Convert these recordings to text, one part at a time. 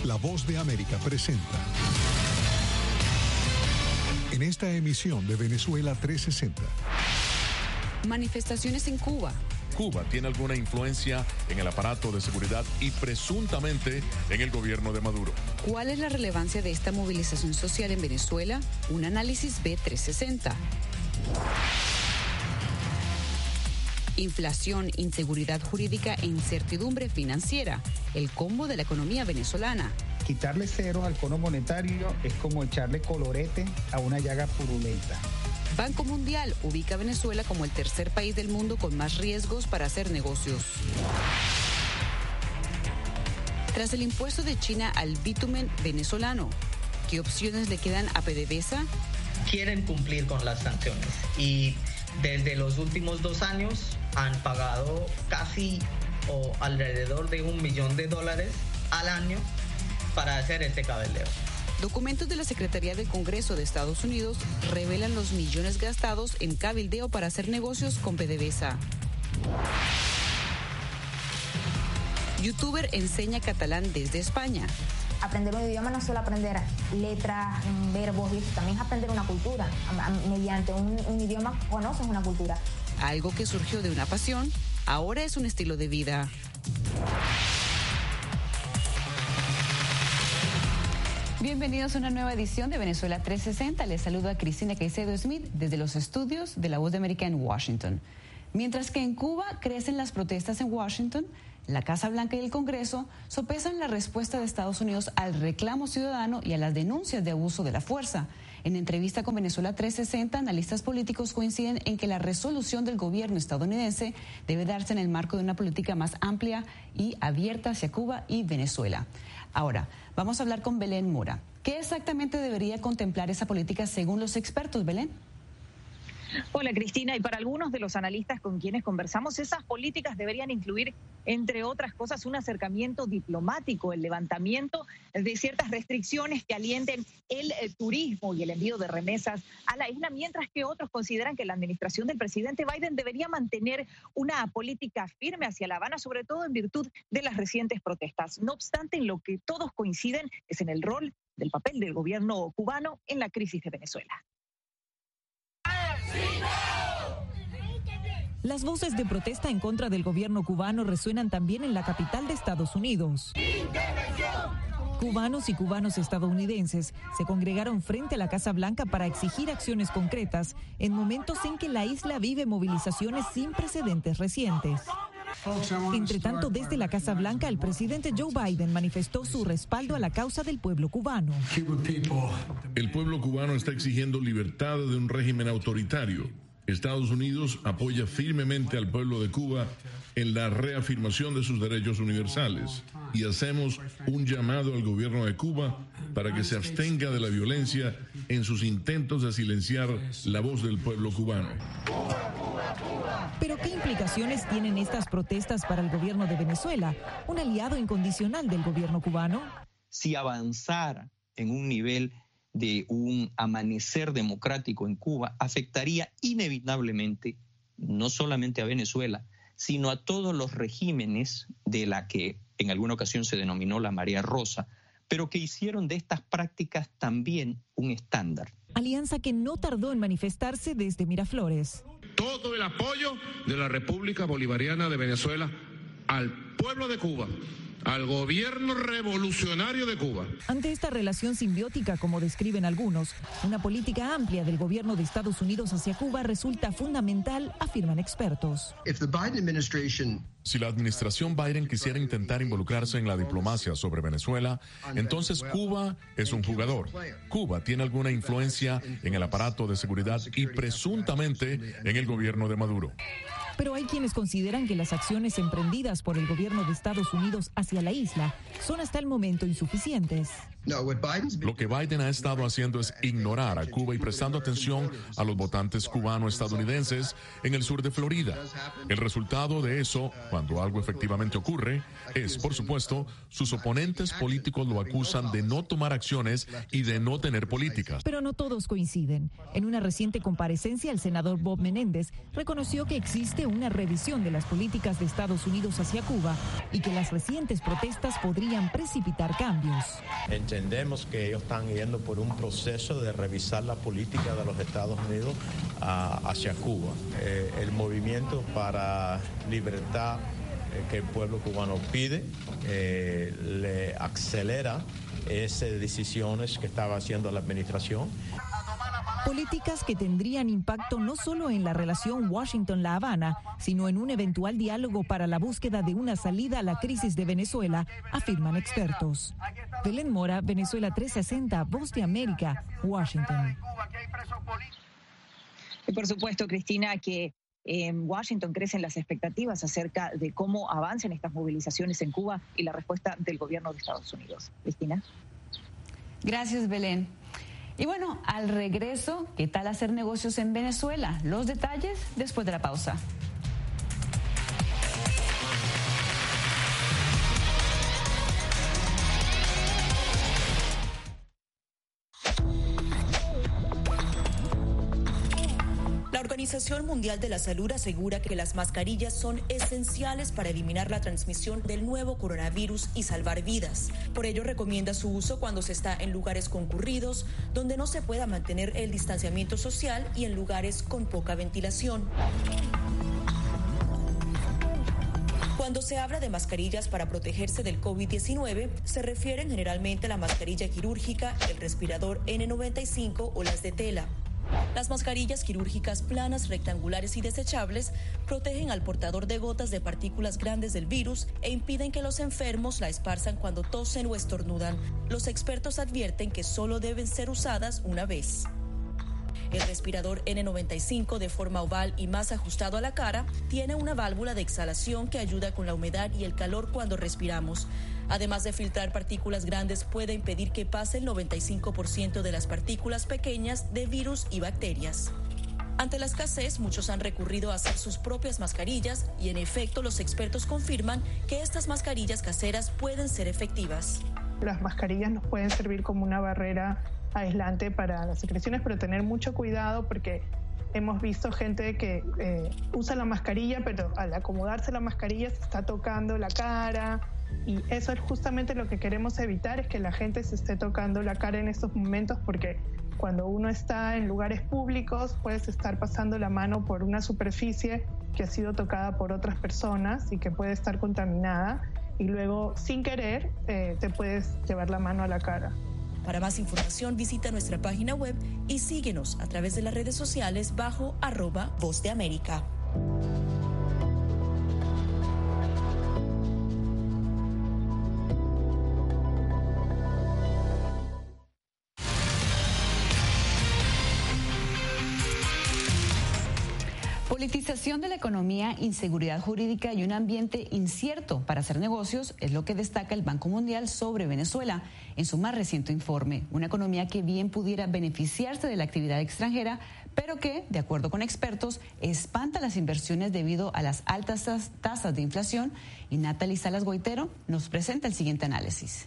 La Voz de América presenta. En esta emisión de Venezuela 360. Manifestaciones en Cuba. Cuba tiene alguna influencia en el aparato de seguridad y presuntamente en el gobierno de Maduro. ¿Cuál es la relevancia de esta movilización social en Venezuela? Un análisis B360. Inflación, inseguridad jurídica e incertidumbre financiera. El combo de la economía venezolana. Quitarle ceros al Fondo Monetario es como echarle colorete a una llaga purulenta. Banco Mundial ubica a Venezuela como el tercer país del mundo con más riesgos para hacer negocios. Tras el impuesto de China al bitumen venezolano, ¿qué opciones le quedan a PDVSA? Quieren cumplir con las sanciones y desde los últimos 2 años han pagado casi o alrededor de $1 millón al año para hacer este cabildeo. Documentos de la Secretaría del Congreso de Estados Unidos revelan los millones gastados en cabildeo para hacer negocios con PDVSA. Youtuber enseña catalán desde España. Aprender un idioma no es solo aprender letras, verbos, y también es aprender una cultura. Mediante un idioma conoces una cultura. Algo que surgió de una pasión, ahora es un estilo de vida. Bienvenidos a una nueva edición de Venezuela 360. Les saluda Cristina Caicedo Smith desde los estudios de La Voz de América en Washington. Mientras que en Cuba crecen las protestas en Washington, la Casa Blanca y el Congreso sopesan la respuesta de Estados Unidos al reclamo ciudadano y a las denuncias de abuso de la fuerza. En entrevista con Venezuela 360, analistas políticos coinciden en que la resolución del gobierno estadounidense debe darse en el marco de una política más amplia y abierta hacia Cuba y Venezuela. Ahora, vamos a hablar con Belén Mora. ¿Qué exactamente debería contemplar esa política según los expertos, Belén? Hola Cristina, y para algunos de los analistas con quienes conversamos, esas políticas deberían incluir, entre otras cosas, un acercamiento diplomático, el levantamiento de ciertas restricciones que alienten el turismo y el envío de remesas a la isla, mientras que otros consideran que la administración del presidente Biden debería mantener una política firme hacia La Habana, sobre todo en virtud de las recientes protestas. No obstante, en lo que todos coinciden es en el rol del papel del gobierno cubano en la crisis de Venezuela. Las voces de protesta en contra del gobierno cubano resuenan también en la capital de Estados Unidos. Cubanos y cubanos estadounidenses se congregaron frente a la Casa Blanca para exigir acciones concretas en momentos en que la isla vive movilizaciones sin precedentes recientes. Entre tanto, desde la Casa Blanca, el presidente Joe Biden manifestó su respaldo a la causa del pueblo cubano. El pueblo cubano está exigiendo libertad de un régimen autoritario. Estados Unidos apoya firmemente al pueblo de Cuba en la reafirmación de sus derechos universales y hacemos un llamado al gobierno de Cuba para que se abstenga de la violencia en sus intentos de silenciar la voz del pueblo cubano. ¿Pero qué implicaciones tienen estas protestas para el gobierno de Venezuela, un aliado incondicional del gobierno cubano? Si avanzara en un nivel de un amanecer democrático en Cuba, afectaría inevitablemente no solamente a Venezuela, sino a todos los regímenes de la que en alguna ocasión se denominó la Marea Rosa, pero que hicieron de estas prácticas también un estándar. Alianza que no tardó en manifestarse desde Miraflores. Todo el apoyo de la República Bolivariana de Venezuela al pueblo de Cuba, al gobierno revolucionario de Cuba. Ante esta relación simbiótica, como describen algunos, una política amplia del gobierno de Estados Unidos hacia Cuba resulta fundamental, afirman expertos. Si la administración Biden quisiera intentar involucrarse en la diplomacia sobre Venezuela, entonces Cuba es un jugador. Cuba tiene alguna influencia en el aparato de seguridad y presuntamente en el gobierno de Maduro. Pero hay quienes consideran que las acciones emprendidas por el gobierno de Estados Unidos hacia la isla son hasta el momento insuficientes. Lo que Biden ha estado haciendo es ignorar a Cuba y prestando atención a los votantes cubano-estadounidenses en el sur de Florida. El resultado de eso, cuando algo efectivamente ocurre, es, por supuesto, sus oponentes políticos lo acusan de no tomar acciones y de no tener políticas. Pero no todos coinciden. En una reciente comparecencia, el senador Bob Menéndez reconoció que existe urgente una revisión de las políticas de Estados Unidos hacia Cuba y que las recientes protestas podrían precipitar cambios. Entendemos que ellos están yendo por un proceso de revisar la política de los Estados Unidos hacia Cuba. El movimiento para libertad que el pueblo cubano pide le acelera esas decisiones que estaba haciendo la administración. Políticas que tendrían impacto no solo en la relación Washington-La Habana, sino en un eventual diálogo para la búsqueda de una salida a la crisis de Venezuela, afirman expertos. Belén Mora, Venezuela 360, Voz de América, Washington. Y por supuesto, Cristina, que en Washington crecen las expectativas acerca de cómo avancen estas movilizaciones en Cuba y la respuesta del gobierno de Estados Unidos. Cristina. Gracias, Belén. Y bueno, al regreso, ¿qué tal hacer negocios en Venezuela? Los detalles después de la pausa. La Organización Mundial de la Salud asegura que las mascarillas son esenciales para eliminar la transmisión del nuevo coronavirus y salvar vidas. Por ello, recomienda su uso cuando se está en lugares concurridos, donde no se pueda mantener el distanciamiento social y en lugares con poca ventilación. Cuando se habla de mascarillas para protegerse del COVID-19, se refieren generalmente a la mascarilla quirúrgica, el respirador N95 o las de tela. Las mascarillas quirúrgicas planas, rectangulares y desechables protegen al portador de gotas de partículas grandes del virus e impiden que los enfermos la esparzan cuando tosen o estornudan. Los expertos advierten que solo deben ser usadas una vez. El respirador N95, de forma oval y más ajustado a la cara, tiene una válvula de exhalación que ayuda con la humedad y el calor cuando respiramos. Además de filtrar partículas grandes, puede impedir que pase el 95% de las partículas pequeñas de virus y bacterias. Ante la escasez, muchos han recurrido a hacer sus propias mascarillas y, en efecto, los expertos confirman que estas mascarillas caseras pueden ser efectivas. Las mascarillas nos pueden servir como una barrera aislante para las secreciones, pero tener mucho cuidado porque hemos visto gente que usa la mascarilla, pero al acomodarse la mascarilla se está tocando la cara, y eso es justamente lo que queremos evitar, es que la gente se esté tocando la cara en estos momentos, porque cuando uno está en lugares públicos puedes estar pasando la mano por una superficie que ha sido tocada por otras personas y que puede estar contaminada, y luego sin querer te puedes llevar la mano a la cara. Para más información, visita nuestra página web y síguenos a través de las redes sociales bajo @Voz de América. Politización de la economía, inseguridad jurídica y un ambiente incierto para hacer negocios es lo que destaca el Banco Mundial sobre Venezuela en su más reciente informe. Una economía que bien pudiera beneficiarse de la actividad extranjera, pero que, de acuerdo con expertos, espanta las inversiones debido a las altas tasas de inflación. Y Natalie Salas Goitero nos presenta el siguiente análisis.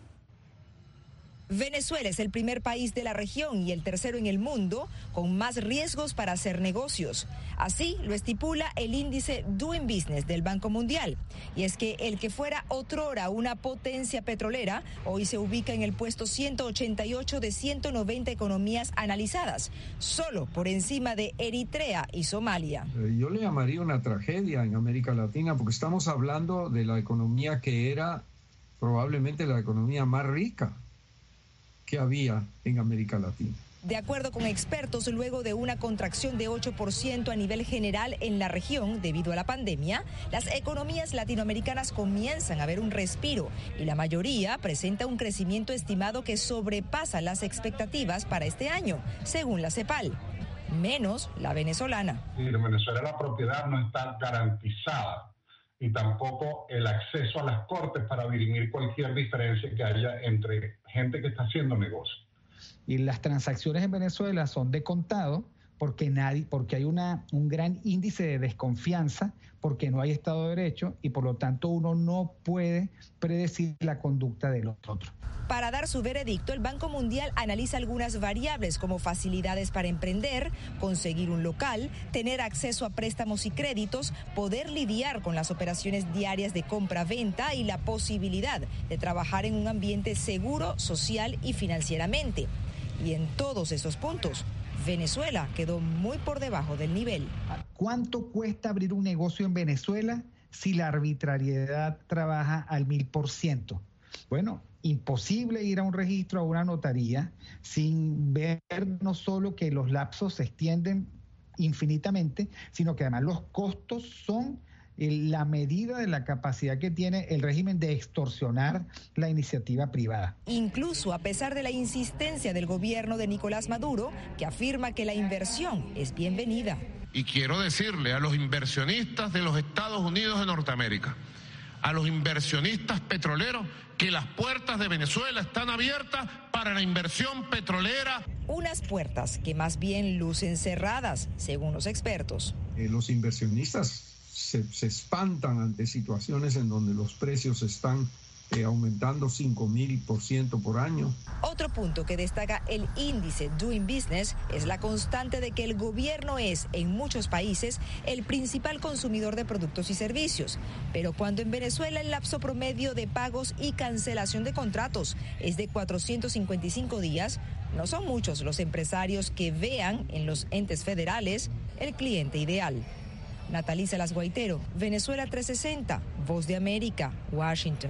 Venezuela es el primer país de la región y el tercero en el mundo con más riesgos para hacer negocios. Así lo estipula el índice Doing Business del Banco Mundial. Y es que el que fuera otrora una potencia petrolera, hoy se ubica en el puesto 188 de 190 economías analizadas, solo por encima de Eritrea y Somalia. Yo le llamaría una tragedia en América Latina porque estamos hablando de la economía que era probablemente la economía más rica que había en América Latina. De acuerdo con expertos, luego de una contracción de 8% a nivel general en la región debido a la pandemia, las economías latinoamericanas comienzan a ver un respiro y la mayoría presenta un crecimiento estimado que sobrepasa las expectativas para este año, según la CEPAL, menos la venezolana. En Venezuela la propiedad no está garantizada y tampoco el acceso a las cortes para dirimir cualquier diferencia que haya entre gente que está haciendo negocio. Y las transacciones en Venezuela son de contado, porque hay un gran índice de desconfianza, porque no hay Estado de Derecho y por lo tanto uno no puede predecir la conducta de los otros. Para dar su veredicto, el Banco Mundial analiza algunas variables como facilidades para emprender, conseguir un local, tener acceso a préstamos y créditos, poder lidiar con las operaciones diarias de compra-venta y la posibilidad de trabajar en un ambiente seguro, social y financieramente. Y en todos esos puntos, Venezuela quedó muy por debajo del nivel. ¿Cuánto cuesta abrir un negocio en Venezuela si la arbitrariedad trabaja al 1000%? Bueno, imposible ir a un registro, a una notaría, sin ver no solo que los lapsos se extienden infinitamente, sino que además los costos son la medida de la capacidad que tiene el régimen de extorsionar la iniciativa privada. Incluso a pesar de la insistencia del gobierno de Nicolás Maduro, que afirma que la inversión es bienvenida. Y quiero decirle a los inversionistas de los Estados Unidos de Norteamérica, a los inversionistas petroleros, que las puertas de Venezuela están abiertas para la inversión petrolera. Unas puertas que más bien lucen cerradas, según los expertos. Los inversionistas se espantan ante situaciones en donde los precios están aumentando 5.000% por año. Otro punto que destaca el índice Doing Business es la constante de que el gobierno es, en muchos países, el principal consumidor de productos y servicios. Pero cuando en Venezuela el lapso promedio de pagos y cancelación de contratos es de 455 días, no son muchos los empresarios que vean en los entes federales el cliente ideal. Nathalie Salas Guaitero, Venezuela 360, Voz de América, Washington.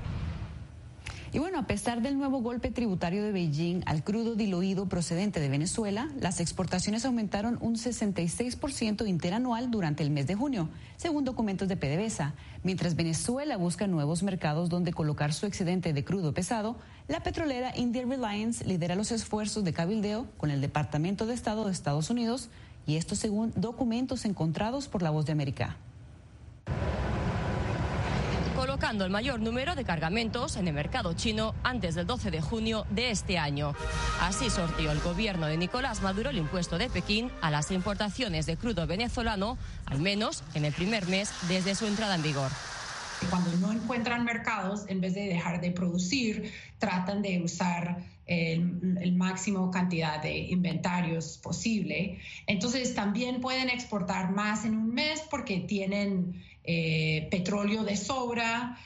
Y bueno, a pesar del nuevo golpe tributario de Beijing al crudo diluido procedente de Venezuela, las exportaciones aumentaron un 66% interanual durante el mes de junio, según documentos de PDVSA. Mientras Venezuela busca nuevos mercados donde colocar su excedente de crudo pesado, la petrolera India Reliance lidera los esfuerzos de cabildeo con el Departamento de Estado de Estados Unidos, y esto según documentos encontrados por La Voz de América. Colocando el mayor número de cargamentos en el mercado chino antes del 12 de junio de este año. Así sorteó el gobierno de Nicolás Maduro el impuesto de Pekín a las importaciones de crudo venezolano, al menos en el primer mes desde su entrada en vigor. Cuando no encuentran mercados, en vez de dejar de producir, tratan de usar el máximo cantidad de inventarios posible. Entonces también pueden exportar más en un mes porque tienen petróleo de sobra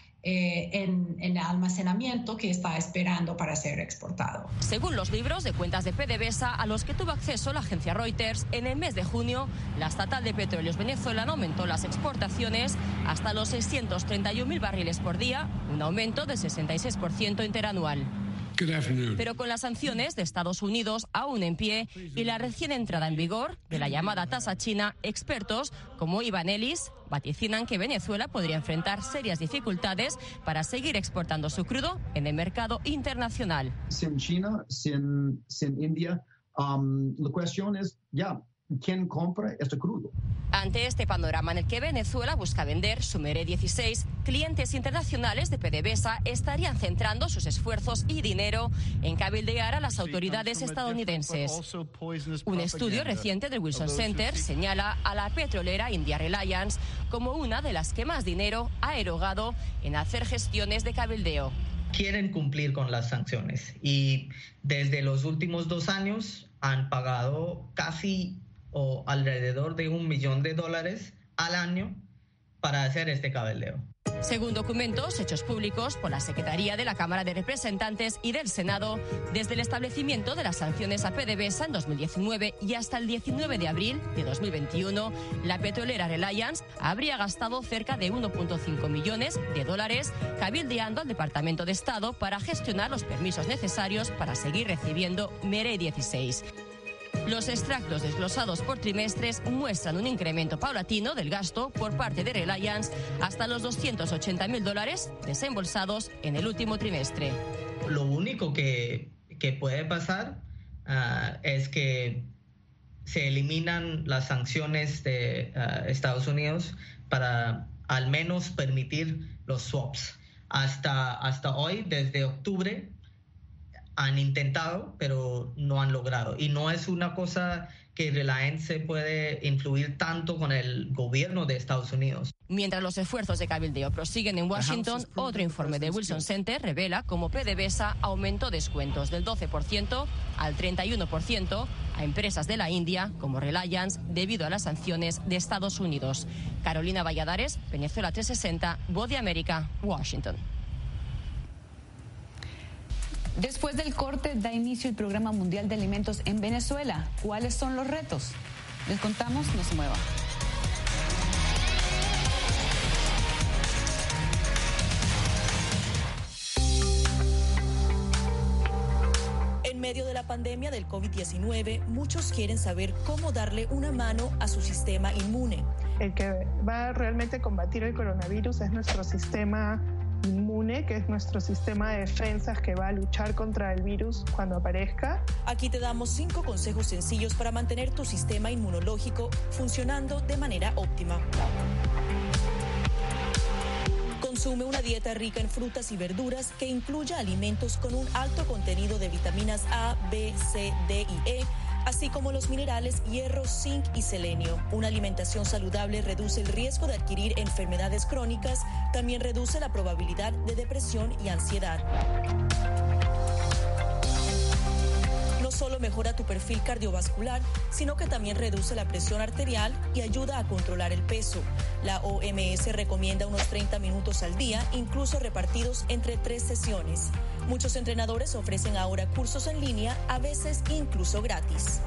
en almacenamiento que está esperando para ser exportado. Según los libros de cuentas de PDVSA a los que tuvo acceso la agencia Reuters, en el mes de junio, la estatal de petróleos venezolana aumentó las exportaciones hasta los 631.000 barriles por día, un aumento del 66% interanual. Pero con las sanciones de Estados Unidos aún en pie y la recién entrada en vigor de la llamada tasa china, expertos como Iván Ellis vaticinan que Venezuela podría enfrentar serias dificultades para seguir exportando su crudo en el mercado internacional. Sin China, sin India, la cuestión es ¿quién compra este crudo? Ante este panorama en el que Venezuela busca vender su Meré 16, clientes internacionales de PDVSA estarían centrando sus esfuerzos y dinero en cabildear a las autoridades estadounidenses. Un estudio reciente del Wilson Center señala a la petrolera India Reliance como una de las que más dinero ha erogado en hacer gestiones de cabildeo. Quieren cumplir con las sanciones y desde los últimos 2 años han pagado casi o alrededor de $1 millón al año para hacer este cabildeo. Según documentos hechos públicos por la Secretaría de la Cámara de Representantes y del Senado, desde el establecimiento de las sanciones a PDVSA en 2019 y hasta el 19 de abril de 2021, la petrolera Reliance habría gastado cerca de $1.5 millones cabildeando al Departamento de Estado para gestionar los permisos necesarios para seguir recibiendo Meré 16. Los extractos desglosados por trimestres muestran un incremento paulatino del gasto por parte de Reliance hasta los $280.000 desembolsados en el último trimestre. Lo único que puede pasar es que se eliminan las sanciones de Estados Unidos para al menos permitir los swaps. Hasta hoy, desde octubre, han intentado, pero no han logrado. Y no es una cosa que Reliance puede influir tanto con el gobierno de Estados Unidos. Mientras los esfuerzos de cabildeo prosiguen en Washington, otro informe de Wilson Center revela cómo PDVSA aumentó descuentos del 12% al 31% a empresas de la India como Reliance debido a las sanciones de Estados Unidos. Carolina Valladares, Venezuela 360, Voz de América, Washington. Después del corte da inicio el Programa Mundial de Alimentos en Venezuela. ¿Cuáles son los retos? Les contamos, no se mueva. En medio de la pandemia del COVID-19, muchos quieren saber cómo darle una mano a su sistema inmune. El que va realmente a combatir el coronavirus es nuestro sistema inmune, que es nuestro sistema de defensas que va a luchar contra el virus cuando aparezca. Aquí te damos 5 consejos sencillos para mantener tu sistema inmunológico funcionando de manera óptima. Consume una dieta rica en frutas y verduras que incluya alimentos con un alto contenido de vitaminas A, B, C, D y E, así como los minerales hierro, zinc y selenio. Una alimentación saludable reduce el riesgo de adquirir enfermedades crónicas, también reduce la probabilidad de depresión y ansiedad. No solo mejora tu perfil cardiovascular, sino que también reduce la presión arterial y ayuda a controlar el peso. La OMS recomienda unos 30 minutos al día, incluso repartidos entre 3 sesiones. Muchos entrenadores ofrecen ahora cursos en línea, a veces incluso gratis.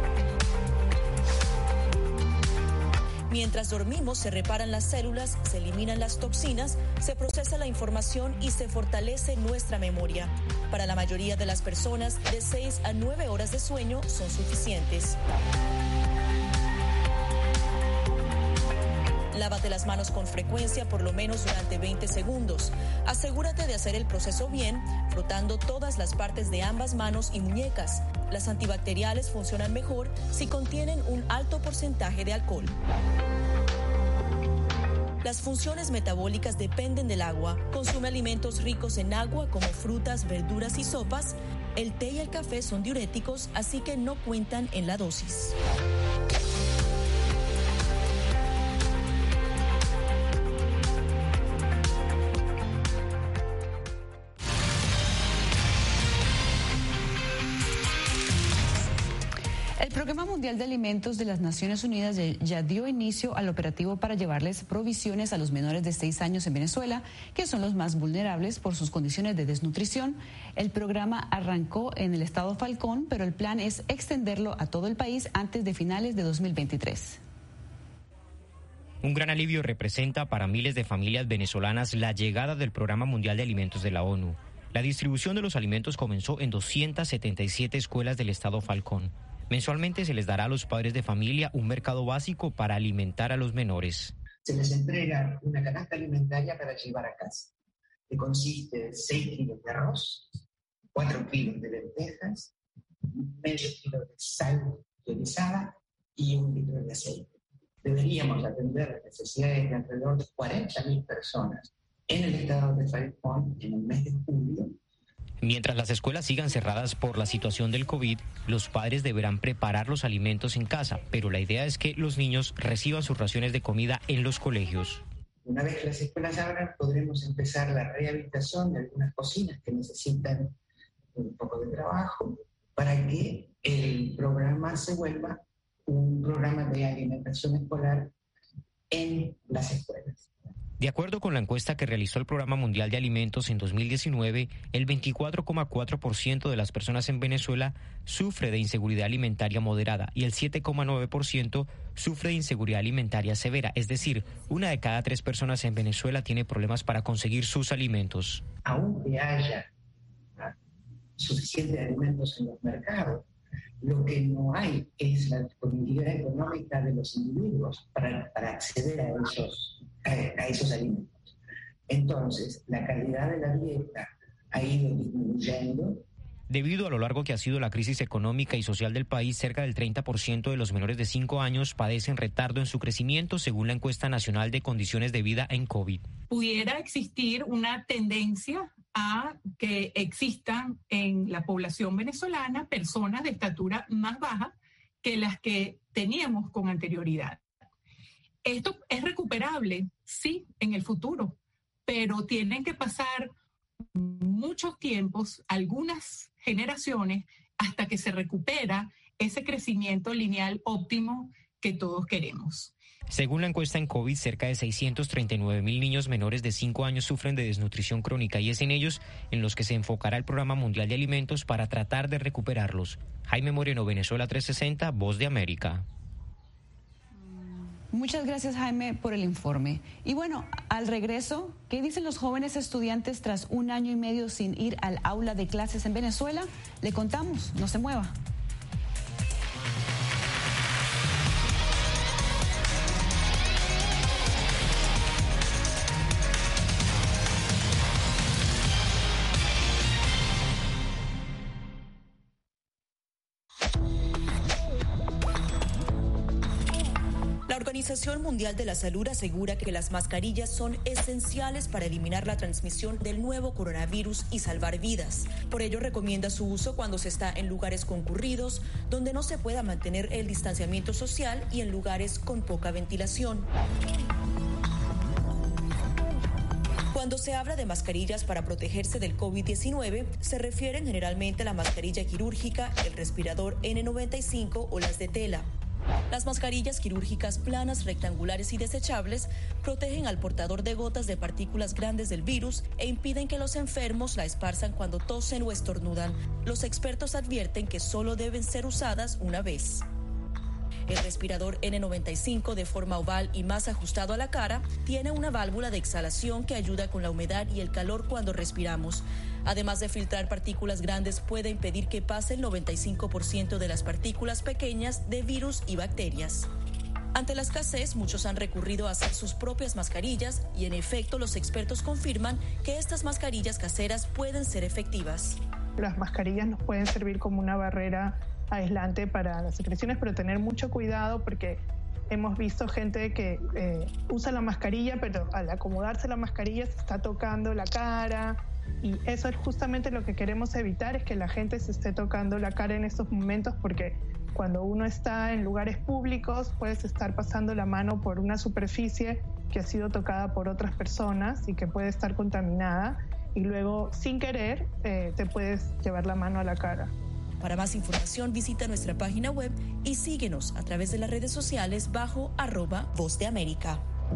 Mientras dormimos, se reparan las células, se eliminan las toxinas, se procesa la información y se fortalece nuestra memoria. Para la mayoría de las personas, de 6 a 9 horas de sueño son suficientes. Lávate las manos con frecuencia, por lo menos durante 20 segundos. Asegúrate de hacer el proceso bien, frotando todas las partes de ambas manos y muñecas. Las antibacteriales funcionan mejor si contienen un alto porcentaje de alcohol. Las funciones metabólicas dependen del agua. Consume alimentos ricos en agua como frutas, verduras y sopas. El té y el café son diuréticos, así que no cuentan en la dosis. El Programa Mundial de Alimentos de las Naciones Unidas ya dio inicio al operativo para llevarles provisiones a los menores de 6 años en Venezuela, que son los más vulnerables por sus condiciones de desnutrición. El programa arrancó en el estado Falcón, pero el plan es extenderlo a todo el país antes de finales de 2023. Un gran alivio representa para miles de familias venezolanas la llegada del Programa Mundial de Alimentos de la ONU. La distribución de los alimentos comenzó en 277 escuelas del estado Falcón. Mensualmente se les dará a los padres de familia un mercado básico para alimentar a los menores. Se les entrega una canasta alimentaria para llevar a casa, que consiste de 6 kilos de arroz, 4 kilos de lentejas, medio kilo de sal ionizada y 1 litro de aceite. Deberíamos atender las necesidades de alrededor de 40.000 personas en el estado de Falcón en el mes de julio. Mientras las escuelas sigan cerradas por la situación del COVID, los padres deberán preparar los alimentos en casa, pero la idea es que los niños reciban sus raciones de comida en los colegios. Una vez que las escuelas abran, podremos empezar la rehabilitación de algunas cocinas que necesitan un poco de trabajo para que el programa se vuelva un programa de alimentación escolar en las escuelas. De acuerdo con la encuesta que realizó el Programa Mundial de Alimentos en 2019, el 24,4% de las personas en Venezuela sufre de inseguridad alimentaria moderada y el 7,9% sufre de inseguridad alimentaria severa. Es decir, 1 de cada 3 personas en Venezuela tiene problemas para conseguir sus alimentos. Aunque haya suficientes alimentos en los mercados, lo que no hay es la disponibilidad económica de los individuos para acceder a esos alimentos. Entonces, la calidad de la dieta ha ido disminuyendo. Debido a lo largo que ha sido la crisis económica y social del país, cerca del 30% de los menores de 5 años padecen retardo en su crecimiento, según la encuesta nacional de condiciones de vida en COVID. Pudiera existir una tendencia a que existan en la población venezolana personas de estatura más baja que las que teníamos con anterioridad. Esto es recuperable, sí, en el futuro, pero tienen que pasar muchos tiempos, algunas generaciones, hasta que se recupera ese crecimiento lineal óptimo que todos queremos. Según la encuesta en COVID, cerca de 639,000 niños menores de 5 años sufren de desnutrición crónica y es en ellos en los que se enfocará el Programa Mundial de Alimentos para tratar de recuperarlos. Jaime Moreno, Venezuela 360, Voz de América. Muchas gracias, Jaime, por el informe. Y bueno, al regreso, ¿qué dicen los jóvenes estudiantes tras 1 año y medio sin ir al aula de clases en Venezuela? Le contamos, no se mueva. La Organización Mundial de la Salud asegura que las mascarillas son esenciales para eliminar la transmisión del nuevo coronavirus y salvar vidas. Por ello recomienda su uso cuando se está en lugares concurridos, donde no se pueda mantener el distanciamiento social y en lugares con poca ventilación. Cuando se habla de mascarillas para protegerse del COVID-19, se refieren generalmente a la mascarilla quirúrgica, el respirador N95 o las de tela. Las mascarillas quirúrgicas planas, rectangulares y desechables protegen al portador de gotas de partículas grandes del virus e impiden que los enfermos la esparzan cuando tosen o estornudan. Los expertos advierten que solo deben ser usadas una vez. El respirador N95, de forma oval y más ajustado a la cara, tiene una válvula de exhalación que ayuda con la humedad y el calor cuando respiramos. Además de filtrar partículas grandes, puede impedir que pase el 95% de las partículas pequeñas de virus y bacterias. Ante la escasez, muchos han recurrido a hacer sus propias mascarillas y, en efecto, los expertos confirman que estas mascarillas caseras pueden ser efectivas. Las mascarillas nos pueden servir como una barrera aislante para las secreciones, pero tener mucho cuidado porque hemos visto gente que usa la mascarilla, pero al acomodarse la mascarilla se está tocando la cara, y eso es justamente lo que queremos evitar, es que la gente se esté tocando la cara en estos momentos, porque cuando uno está en lugares públicos puedes estar pasando la mano por una superficie que ha sido tocada por otras personas y que puede estar contaminada, y luego sin querer te puedes llevar la mano a la cara. Para más información visita nuestra página web y síguenos a través de las redes sociales bajo @Voz de América.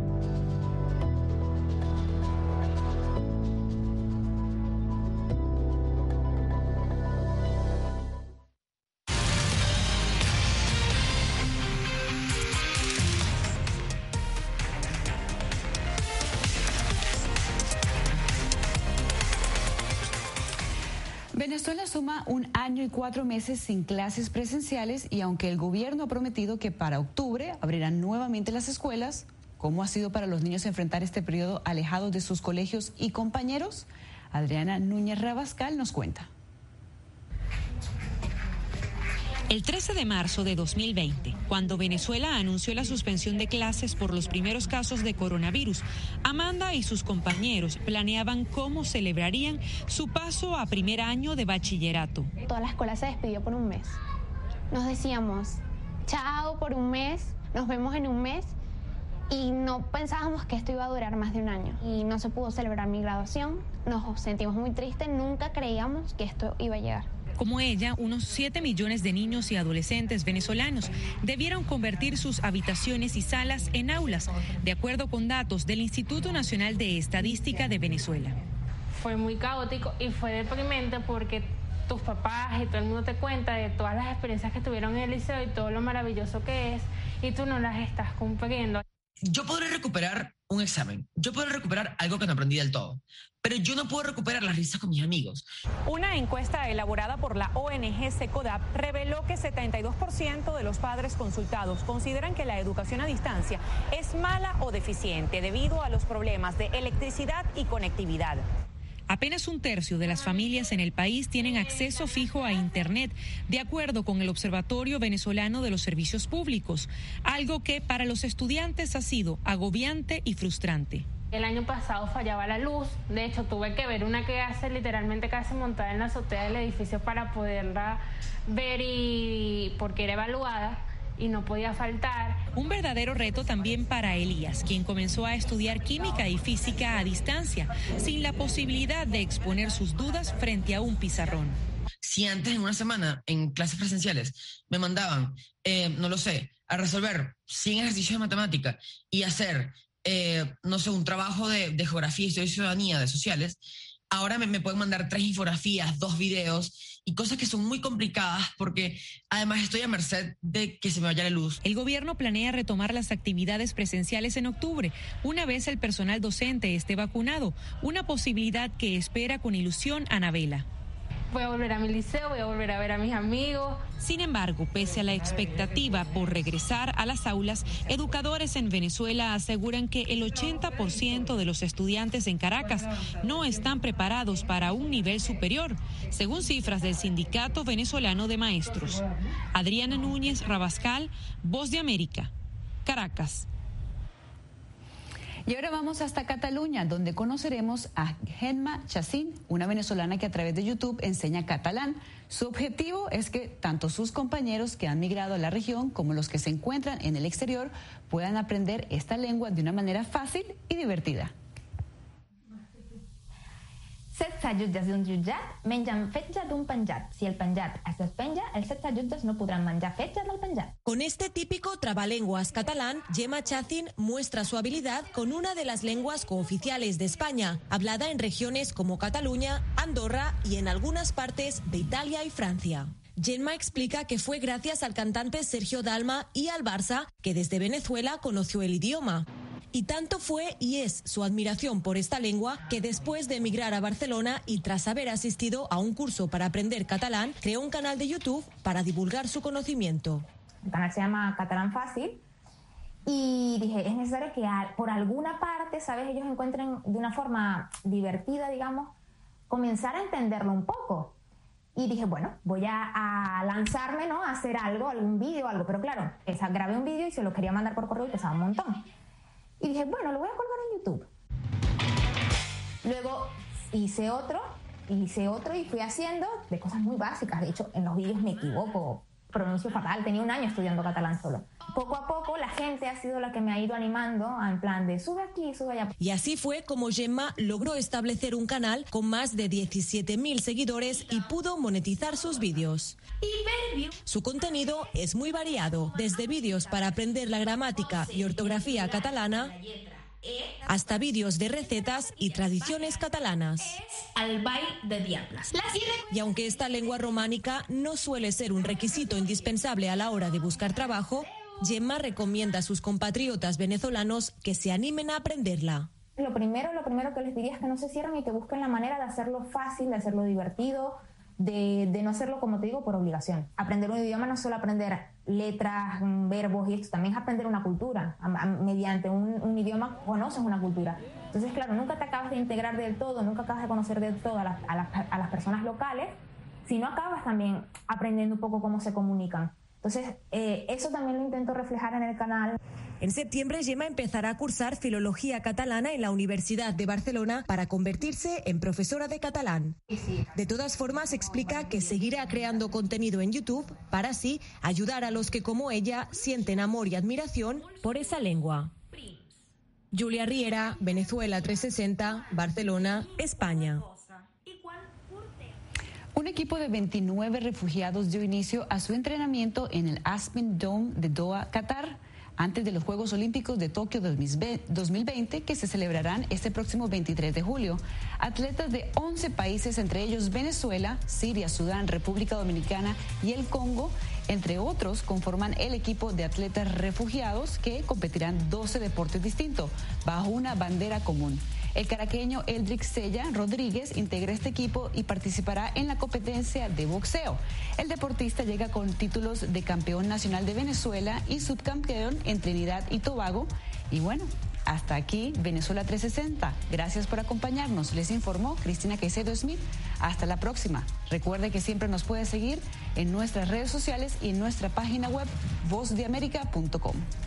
Venezuela suma 1 año y 4 meses sin clases presenciales y aunque el gobierno ha prometido que para octubre abrirán nuevamente las escuelas, ¿cómo ha sido para los niños enfrentar este periodo alejados de sus colegios y compañeros? Adriana Núñez Rabascal nos cuenta. El 13 de marzo de 2020, cuando Venezuela anunció la suspensión de clases por los primeros casos de coronavirus, Amanda y sus compañeros planeaban cómo celebrarían su paso a primer año de bachillerato. Toda la escuela se despidió por un mes. Nos decíamos, chao por un mes, nos vemos en un mes, y no pensábamos que esto iba a durar más de 1 año. Y no se pudo celebrar mi graduación, nos sentimos muy tristes, nunca creíamos que esto iba a llegar. Como ella, unos 7 millones de niños y adolescentes venezolanos debieron convertir sus habitaciones y salas en aulas, de acuerdo con datos del Instituto Nacional de Estadística de Venezuela. Fue muy caótico y fue deprimente porque tus papás y todo el mundo te cuenta de todas las experiencias que tuvieron en el liceo y todo lo maravilloso que es, y tú no las estás cumpliendo. Yo podré recuperar un examen, yo podré recuperar algo que no aprendí del todo, pero yo no puedo recuperar las risas con mis amigos. Una encuesta elaborada por la ONG SECODAP reveló que 72% de los padres consultados consideran que la educación a distancia es mala o deficiente debido a los problemas de electricidad y conectividad. Apenas 1/3 de las familias en el país tienen acceso fijo a Internet, de acuerdo con el Observatorio Venezolano de los Servicios Públicos, algo que para los estudiantes ha sido agobiante y frustrante. El año pasado fallaba la luz, de hecho tuve que ver una que hace literalmente casi montada en la azotea del edificio para poderla ver y porque era evaluada y no podía faltar. Un verdadero reto también para Elías, quien comenzó a estudiar química y física a distancia, sin la posibilidad de exponer sus dudas frente a un pizarrón. Si antes en una semana en clases presenciales me mandaban, no lo sé, a resolver 100 ejercicios de matemática y hacer no sé, un trabajo de geografía, historia y ciudadanía, de sociales, ahora me pueden mandar 3 infografías, 2 videos y cosas que son muy complicadas porque además estoy a merced de que se me vaya la luz. El gobierno planea retomar las actividades presenciales en octubre, una vez el personal docente esté vacunado, una posibilidad que espera con ilusión Anabela. Voy a volver a mi liceo, voy a volver a ver a mis amigos. Sin embargo, pese a la expectativa por regresar a las aulas, educadores en Venezuela aseguran que el 80% de los estudiantes en Caracas no están preparados para un nivel superior, según cifras del Sindicato Venezolano de Maestros. Adriana Núñez Rabascal, Voz de América, Caracas. Y ahora vamos hasta Cataluña, donde conoceremos a Gemma Chacín, una venezolana que a través de YouTube enseña catalán. Su objetivo es que tanto sus compañeros que han migrado a la región como los que se encuentran en el exterior puedan aprender esta lengua de una manera fácil y divertida. 16 jutges d'un jutjat mengen fetge d'un penjat. Si el penjat es despenja, els 16 jutges no podran menjar fetge del penjat. Con este típico trabalenguas catalán, Gemma Chacín muestra su habilidad con una de las lenguas cooficiales de España, hablada en regiones como Cataluña, Andorra y en algunas partes de Italia y Francia. Gemma explica que fue gracias al cantante Sergio Dalma y al Barça que desde Venezuela conoció el idioma. Y tanto fue y es su admiración por esta lengua que después de emigrar a Barcelona y tras haber asistido a un curso para aprender catalán, creó un canal de YouTube para divulgar su conocimiento. El canal se llama Catalán Fácil y dije, es necesario que por alguna parte, ¿sabes?, ellos encuentren de una forma divertida, digamos, comenzar a entenderlo un poco. Y dije, bueno, voy a lanzarme, ¿no?, a hacer algo, algún vídeo, algo. Pero claro, grabé un vídeo y se lo quería mandar por correo y pesaba un montón. Y dije, bueno, lo voy a colgar en YouTube. Luego hice otro y fui haciendo de cosas muy básicas. De hecho, en los vídeos me equivoco, pronuncio fatal. Tenía un año estudiando catalán solo. Poco a poco la gente ha sido la que me ha ido animando en plan de sube aquí, sube allá. Y así fue como Gemma logró establecer un canal con más de 17.000 seguidores y pudo monetizar sus vídeos. Su contenido es muy variado, desde vídeos para aprender la gramática y ortografía catalana hasta vídeos de recetas y tradiciones catalanas. Al ball de diables. Y aunque esta lengua románica no suele ser un requisito indispensable a la hora de buscar trabajo, Gemma recomienda a sus compatriotas venezolanos que se animen a aprenderla. Lo primero que les diría es que no se cierren y que busquen la manera de hacerlo fácil, de hacerlo divertido, de no hacerlo, como te digo, por obligación. Aprender un idioma no es solo aprender letras, verbos y esto, también es aprender una cultura. Mediante un idioma conoces una cultura. Entonces, claro, nunca te acabas de integrar del todo, nunca acabas de conocer del todo a las personas locales, sino acabas también aprendiendo un poco cómo se comunican. Entonces, eso también lo intento reflejar en el canal. En septiembre, Gemma empezará a cursar Filología Catalana en la Universidad de Barcelona para convertirse en profesora de catalán. De todas formas, explica que seguirá creando contenido en YouTube para así ayudar a los que, como ella, sienten amor y admiración por esa lengua. Julia Riera, Venezuela 360, Barcelona, España. Un equipo de 29 refugiados dio inicio a su entrenamiento en el Aspen Dome de Doha, Qatar, antes de los Juegos Olímpicos de Tokio 2020, que se celebrarán este próximo 23 de julio. Atletas de 11 países, entre ellos Venezuela, Siria, Sudán, República Dominicana y el Congo, entre otros, conforman el equipo de atletas refugiados que competirán 12 deportes distintos, bajo una bandera común. El caraqueño Eldrick Sella Rodríguez integra este equipo y participará en la competencia de boxeo. El deportista llega con títulos de campeón nacional de Venezuela y subcampeón en Trinidad y Tobago. Y bueno, hasta aquí Venezuela 360. Gracias por acompañarnos. Les informó Cristina Caicedo Smith. Hasta la próxima. Recuerde que siempre nos puede seguir en nuestras redes sociales y en nuestra página web vozdeamerica.com.